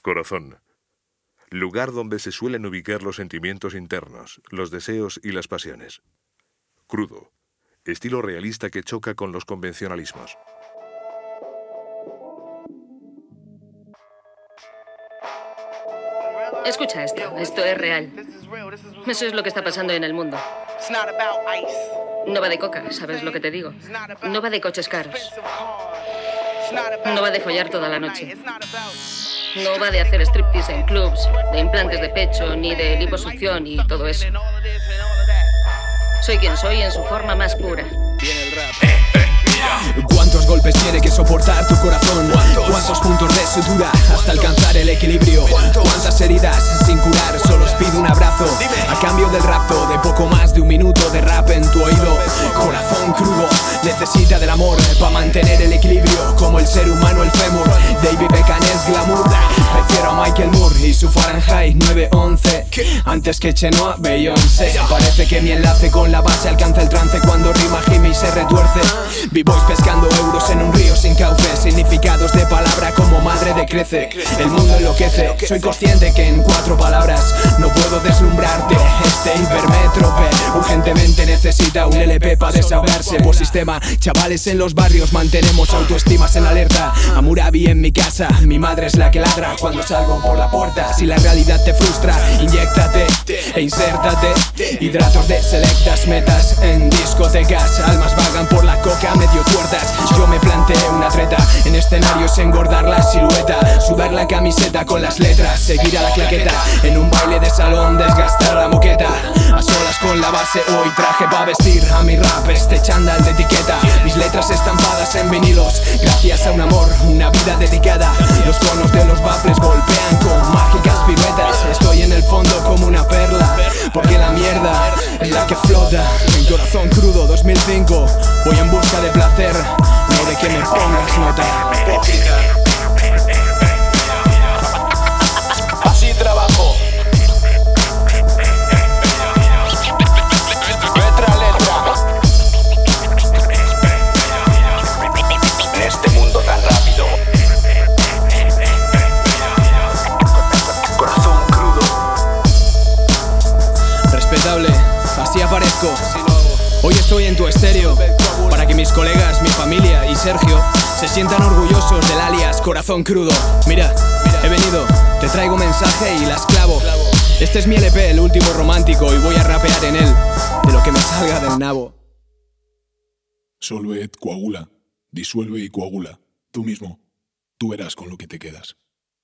Corazón. Lugar donde se suelen ubicar los sentimientos internos, los deseos y las pasiones. Crudo. Estilo realista que choca con los convencionalismos. Escucha esto es real. Eso es lo que está pasando en el mundo. No va de coca, ¿sabes lo que te digo? No va de coches caros. No va de follar toda la noche. No va de hacer striptease en clubs, de implantes de pecho, ni de liposucción y todo eso. Soy quien soy en su forma más pura. Viene el rap. ¿Cuántos golpes tiene que soportar tu corazón? ¿Cuántos puntos de sutura hasta alcanzar el equilibrio? ¿Cuántas heridas sin curar? Solo os pido un abrazo a cambio del rapto de poco más de un minuto de rap en tu oído. Corazón crudo necesita del amor para mantener el equilibrio, como el ser humano el fémur. David Beckham es glamour. Prefiero a Michael Moore y su Fahrenheit 911 antes que Chenoa Beyoncé. Parece que mi enlace con la base alcanza el trance cuando rima gime y se retuerce. B-boys pescando euros en un río sin cauce. Significados de palabra como madre decrece. El mundo enloquece. Soy consciente que en 4 palabras no puedo deslumbrarte. Este hipermétrope urgentemente necesita un LP para desahogarse. Por sistema, chavales en los barrios mantenemos autoestimas en alerta. Hammurabi en mi casa, mi madre es la que ladra cuando salgo por la puerta. Si la realidad te frustra, inyéctate e insértate hidratos de selectas metas en discotecas. Almas vagan por la coca medio tuertas. Yo me planteé una treta en escenarios, engordar la silueta, sudar la camiseta con las letras, seguir a la claqueta en un baile de salón, desgastar la moqueta. A solas con la base, hoy traje pa' vestir a mi rap este chándal de etiqueta. Mis letras estampadas en vinilos, gracias a un amor, una vida dedicada. Los conos de los baffles golpean con mágicas piruetas. Estoy en el fondo como una perla, porque la mierda es la que flota. En Corazón Crudo 2005 voy en busca de placer, no de que me pongas nota. Así trabajo. Letra a letra. En este mundo tan rápido. Corazón crudo. Respetable, así aparezco. Hoy estoy en tu estéreo para que mis colegas, mi familia y Sergio se sientan orgullosos del alias Corazón Crudo. Mira, he venido, te traigo mensaje y las clavo. Este es mi LP, el último romántico, y voy a rapear en él de lo que me salga del nabo. Solvet coagula, disuelve y coagula. Tú mismo, tú verás con lo que te quedas.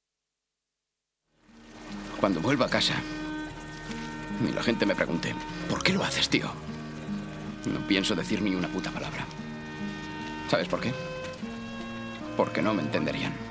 Cuando vuelva a casa y la gente me pregunte, ¿por qué lo haces, tío? No pienso decir ni una puta palabra. ¿Sabes por qué? Porque no me entenderían.